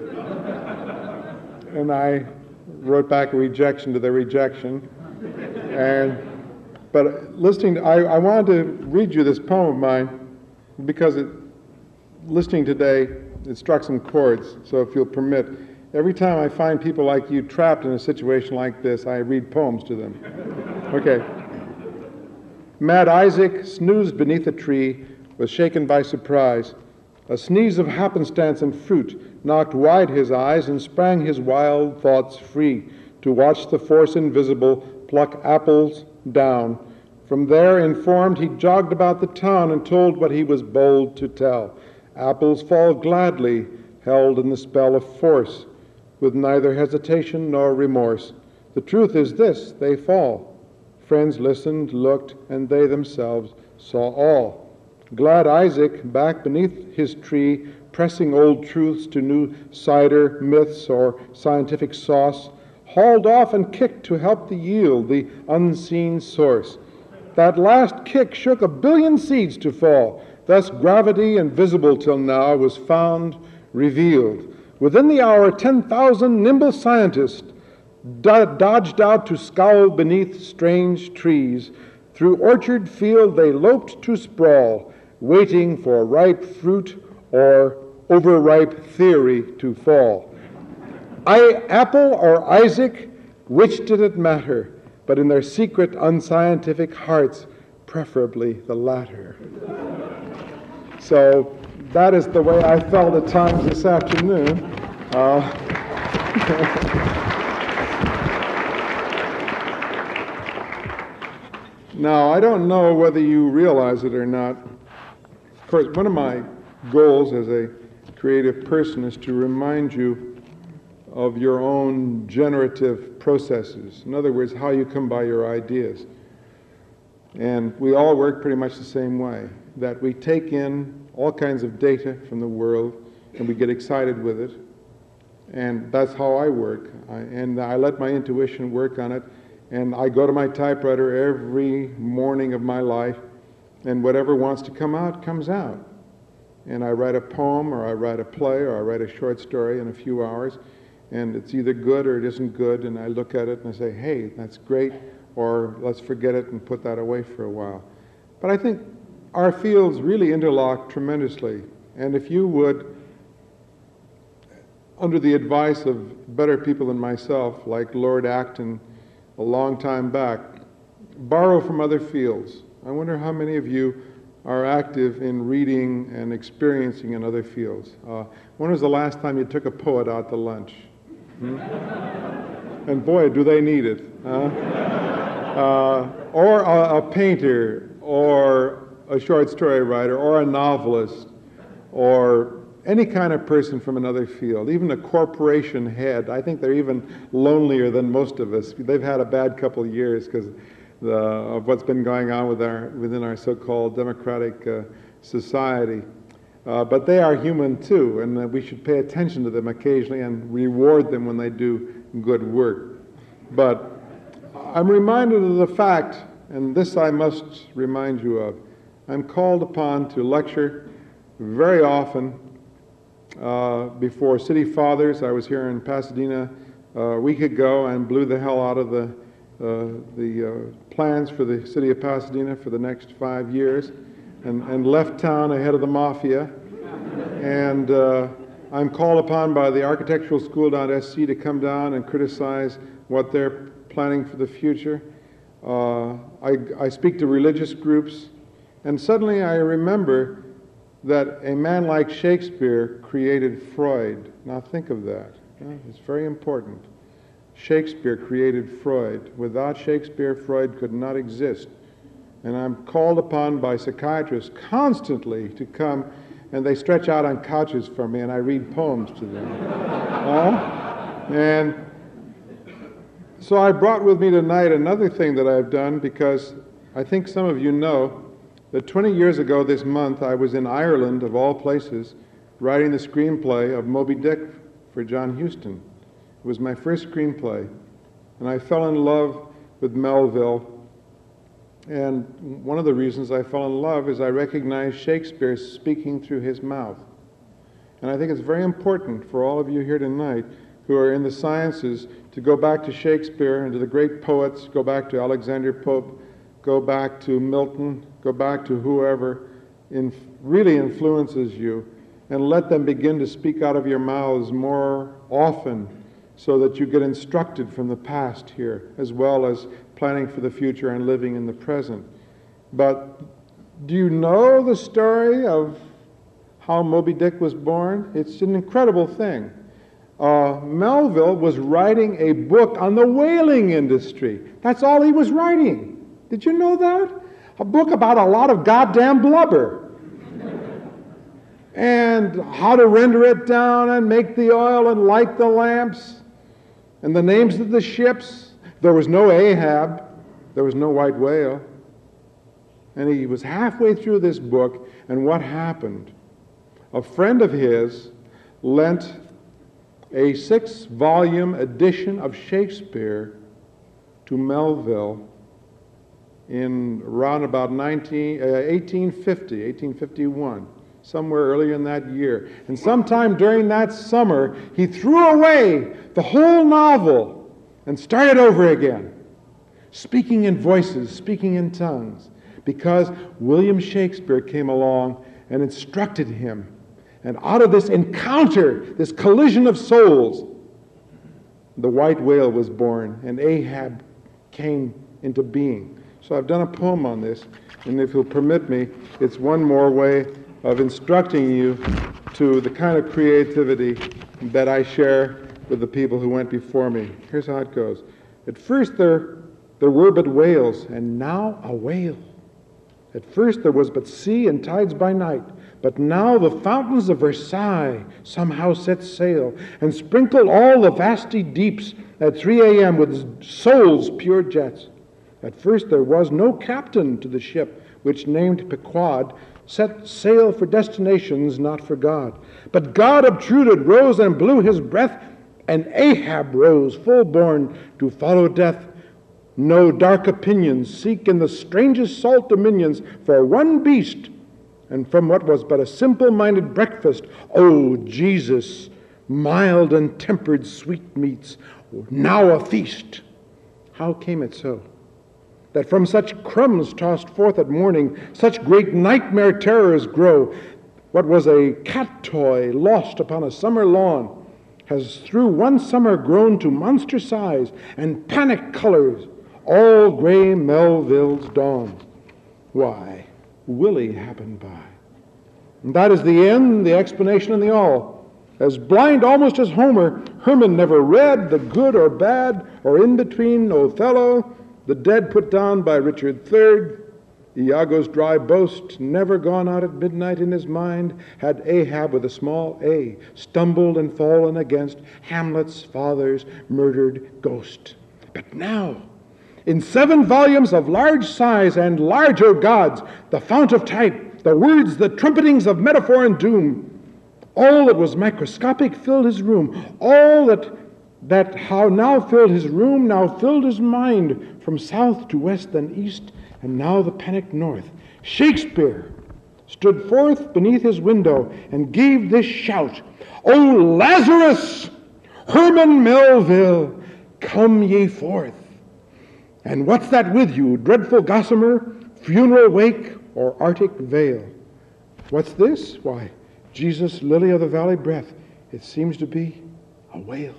And I wrote back a rejection to their rejection. And, but listening, to, I, I wanted to read you this poem of mine because it, listening today, it struck some chords. So if you'll permit, every time I find people like you trapped in a situation like this, I read poems to them. Okay. Mad Isaac snoozed beneath a tree, was shaken by surprise. A sneeze of happenstance and fruit knocked wide his eyes and sprang his wild thoughts free to watch the force invisible pluck apples down. From there, informed, he jogged about the town and told what he was bold to tell. Apples fall gladly, held in the spell of force, with neither hesitation nor remorse. The truth is this, they fall. Friends listened, looked, and they themselves saw all. Glad Isaac, back beneath his tree, pressing old truths to new cider, myths, or scientific sauce, hauled off and kicked to help the yield, the unseen source. That last kick shook a billion seeds to fall. Thus gravity, invisible till now, was found, revealed. Within the hour, ten thousand nimble scientists do- dodged out to scowl beneath strange trees. Through orchard field they loped to sprawl, waiting for ripe fruit or overripe theory to fall. I, Apple or Isaac, which did it matter? But in their secret, unscientific hearts, preferably the latter. So that is the way I felt at times this afternoon. Uh, now, I don't know whether you realize it or not. Of course, one of my goals as a creative person is to remind you of your own generative processes. In other words, how you come by your ideas. And we all work pretty much the same way, that we take in all kinds of data from the world and we get excited with it. And that's how I work. I, and I let my intuition work on it. And I go to my typewriter every morning of my life, and whatever wants to come out, comes out. And I write a poem, or I write a play, or I write a short story in a few hours, and it's either good or it isn't good, and I look at it and I say, hey, that's great, or let's forget it and put that away for a while. But I think our fields really interlock tremendously, and if you would, under the advice of better people than myself, like Lord Acton a long time back, borrow from other fields. I wonder how many of you are active in reading and experiencing in other fields. Uh, when was the last time you took a poet out to lunch? Hmm? And boy, do they need it. Huh? Uh, or a, a painter, or a short story writer, or a novelist, or any kind of person from another field, even a corporation head. I think they're even lonelier than most of us. They've had a bad couple of years because of what's been going on with our, within our so-called democratic uh, society. Uh, but they are human too, and uh, we should pay attention to them occasionally and reward them when they do good work. But I'm reminded of the fact, and this I must remind you of, I'm called upon to lecture very often uh, before city fathers. I was here in Pasadena uh, a week ago and blew the hell out of the uh, the uh, plans for the city of Pasadena for the next five years, and, and left town ahead of the mafia. And uh, I'm called upon by the architectural school down at S C to come down and criticize what they're planning for the future. Uh, I, I speak to religious groups, and suddenly I remember that a man like Shakespeare created Freud. Now think of that. Yeah, it's very important. Shakespeare created Freud. Without Shakespeare, Freud could not exist. And I'm called upon by psychiatrists constantly to come, and they stretch out on couches for me, and I read poems to them. uh, and so I brought with me tonight another thing that I've done, because I think some of you know that twenty years ago this month I was in Ireland, of all places, writing the screenplay of Moby Dick for John Huston. It was my first screenplay, and I fell in love with Melville. And one of the reasons I fell in love is I recognized Shakespeare speaking through his mouth. And I think it's very important for all of you here tonight who are in the sciences to go back to Shakespeare and to the great poets, go back to Alexander Pope, go back to Milton, go back to whoever in, really influences you, and let them begin to speak out of your mouths more often so that you get instructed from the past here, as well as planning for the future and living in the present. But do you know the story of how Moby Dick was born? It's an incredible thing. Uh, Melville was writing a book on the whaling industry. That's all he was writing. Did you know that? A book about a lot of goddamn blubber. And how to render it down and make the oil and light the lamps. And the names of the ships. There was no Ahab. There was no white whale. And he was halfway through this book, and what happened? A friend of his lent a six-volume edition of Shakespeare to Melville in around about nineteen, uh, eighteen fifty, eighteen fifty-one, somewhere earlier in that year. And sometime during that summer, he threw away the whole novel and started over again, speaking in voices, speaking in tongues, because William Shakespeare came along and instructed him. And out of this encounter, this collision of souls, the white whale was born, and Ahab came into being. So I've done a poem on this, and if you'll permit me, it's one more way of instructing you to the kind of creativity that I share with the people who went before me. Here's how it goes. At first there, there were but whales, and now a whale. At first there was but sea and tides by night, but now the fountains of Versailles somehow set sail and sprinkled all the vasty deeps at three a.m. with souls pure jets. At first there was no captain to the ship, which named Pequod set sail for destinations not for God. But God obtruded, rose and blew his breath, and Ahab rose, full-born, to follow death. No dark opinions seek in the strangest salt dominions for one beast, and from what was but a simple-minded breakfast, O Jesus, mild and tempered sweetmeats, now a feast. How came it so that from such crumbs tossed forth at morning, such great nightmare terrors grow? What was a cat toy lost upon a summer lawn has through one summer grown to monster size and panic colors, all gray Melville's dawn. Why, Willie happened by. And that is the end, the explanation, and the all. As blind almost as Homer, Herman never read the good or bad or in between Othello, the dead put down by Richard the Third, Iago's dry boast never gone out at midnight in his mind, had Ahab with a small a stumbled and fallen against Hamlet's father's murdered ghost. But now, in seven volumes of large size and larger gods, the fount of type, the words, the trumpetings of metaphor and doom, all that was microscopic filled his room. All that that how now filled his room, now filled his mind, from south to west and east, and now the panicked north. Shakespeare stood forth beneath his window and gave this shout, O Lazarus, Herman Melville, come ye forth. And what's that with you, dreadful gossamer, funeral wake, or arctic veil? What's this? Why, Jesus, lily of the valley breath. It seems to be a whale.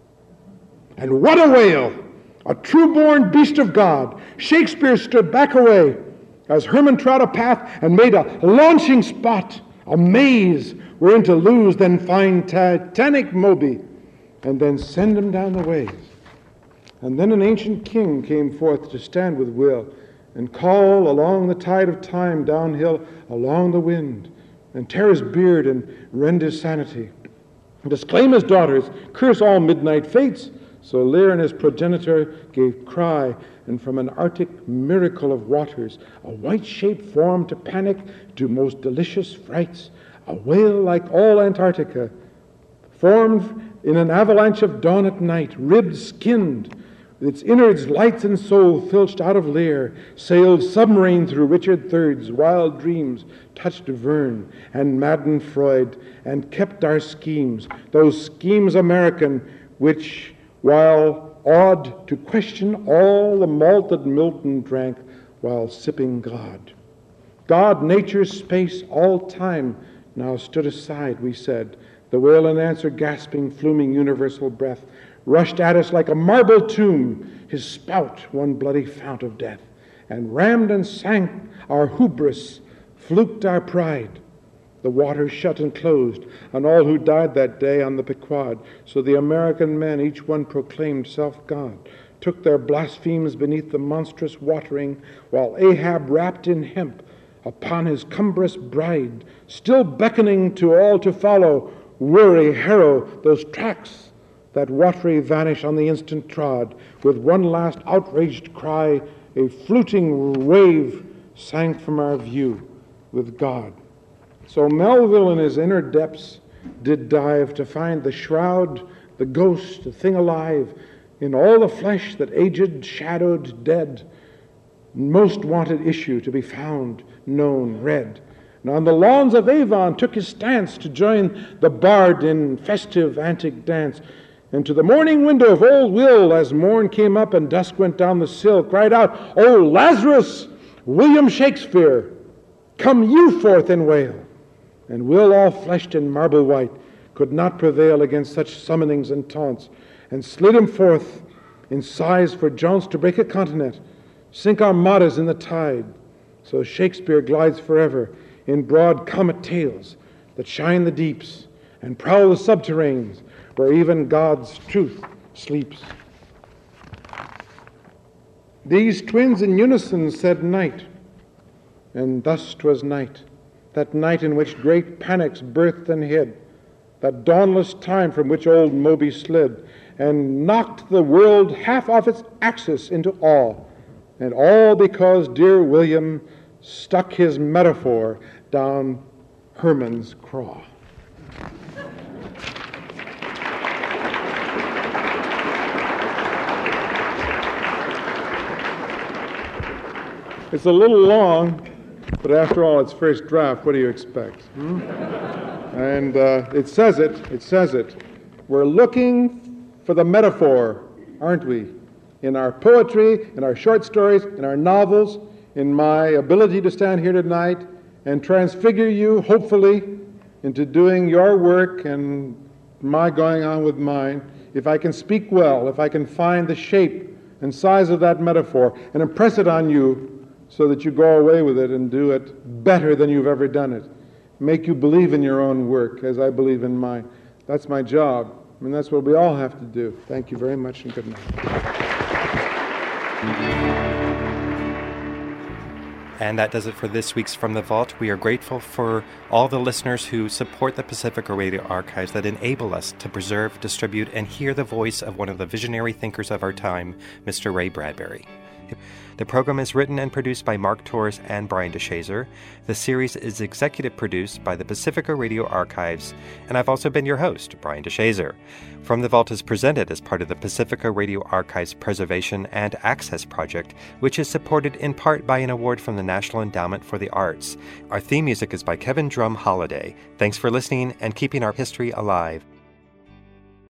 And what a whale! A true-born beast of God. Shakespeare stood back away as Herman trod a path and made a launching spot, a maze wherein to lose, then find Titanic Moby, and then send him down the ways. And then an ancient king came forth to stand with Will and call along the tide of time downhill along the wind, and tear his beard and rend his sanity, and disclaim his daughters, curse all midnight fates. So Lear and his progenitor gave cry, and from an arctic miracle of waters, a white shape formed to panic, to most delicious frights, a whale like all Antarctica, formed in an avalanche of dawn at night, ribbed, skinned, with its innards, lights, and soul filched out of Lear, sailed submarine through Richard Third's wild dreams, touched Verne and maddened Freud, and kept our schemes, those schemes American, which, while awed to question all the malt that Milton drank while sipping God. God, nature, space, all time, now stood aside, we said. The whale in answer, gasping, fluming universal breath, rushed at us like a marble tomb, his spout one bloody fount of death, and rammed and sank our hubris, fluked our pride. The water shut and closed on all who died that day on the Pequod. So the American men, each one proclaimed self-God, took their blasphemes beneath the monstrous watering, while Ahab, wrapped in hemp, upon his cumbrous bride, still beckoning to all to follow, worry, harrow those tracks that watery vanish on the instant trod. With one last outraged cry, a fluting wave sank from our view with God. So Melville in his inner depths did dive to find the shroud, the ghost, the thing alive, in all the flesh that aged, shadowed, dead, most wanted issue to be found, known, read. And on the lawns of Avon took his stance to join the bard in festive antic dance. And to the morning window of old Will, as morn came up and dusk went down the sill, cried out, "O Lazarus, William Shakespeare, come you forth and wail." And Will, all fleshed in marble white, could not prevail against such summonings and taunts, and slid him forth in sighs for jaunts to break a continent, sink armadas in the tide. So Shakespeare glides forever in broad comet tales that shine the deeps and prowl the subterranes, where even God's truth sleeps. These twins in unison said night, and thus 'twas night, that night in which great panics birthed and hid, that dawnless time from which old Moby slid, and knocked the world half off its axis into awe, and all because dear William stuck his metaphor down Herman's craw. It's a little long, but after all, it's first draft. What do you expect? Hmm? And uh, it says it, it says it. We're looking for the metaphor, aren't we? In our poetry, in our short stories, in our novels, in my ability to stand here tonight and transfigure you, hopefully, into doing your work and my going on with mine. If I can speak well, if I can find the shape and size of that metaphor and impress it on you, so that you go away with it and do it better than you've ever done it. Make you believe in your own work as I believe in mine. That's my job. I mean, that's what we all have to do. Thank you very much and good night. And that does it for this week's From the Vault. We are grateful for all the listeners who support the Pacifica Radio Archives that enable us to preserve, distribute, and hear the voice of one of the visionary thinkers of our time, Mister Ray Bradbury. The program is written and produced by Mark Torres and Brian DeShazer. The series is executive produced by the Pacifica Radio Archives, and I've also been your host, Brian DeShazer. From the Vault is presented as part of the Pacifica Radio Archives Preservation and Access Project, which is supported in part by an award from the National Endowment for the Arts. Our theme music is by Kevin Drum Holiday. Thanks for listening and keeping our history alive.